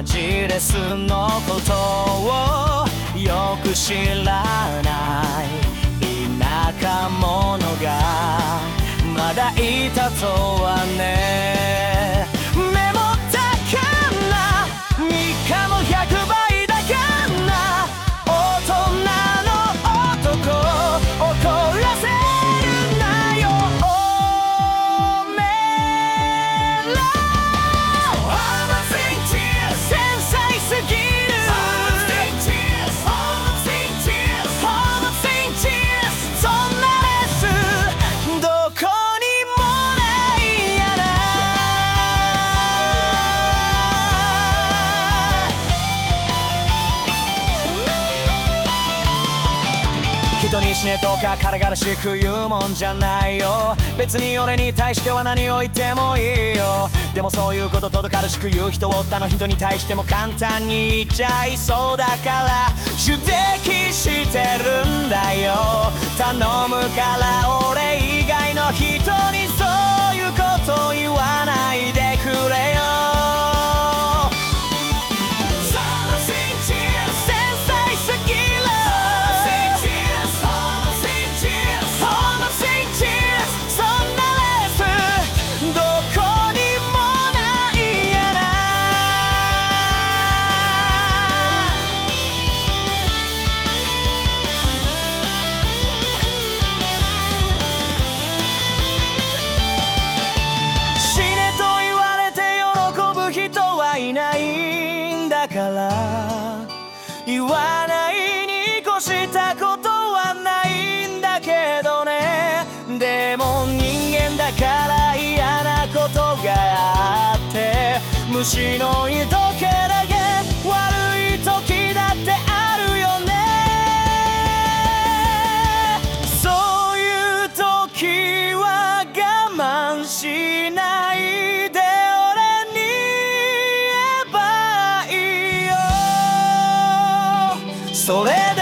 マジレスのことをよく知らない田舎者がまだいたとはね。メモったかな3日の100倍だから大人の男怒らせるなよおめえら。繊細すぎるそんなレスどこにもないやな。人に死ねとか軽々しく言うもんじゃないよ。別に俺に対しては何を言ってもいいよ。でもそういうこととど軽しく言う人を他の人に対しても簡単に言っちゃいそうだから手摘してるんだよ。頼むから俺以外の人にそういうこと言わないでくれよ。繊細すぎるそんなレスどこにもないやな。死ねと言われて喜ぶ人はいないんだから言わないに越したことはないんだけどね。でも人間だから嫌なことがあって虫のいとけだけ悪い時だってあるよね。そういう時は我慢しないで俺に言えばいいよ。それで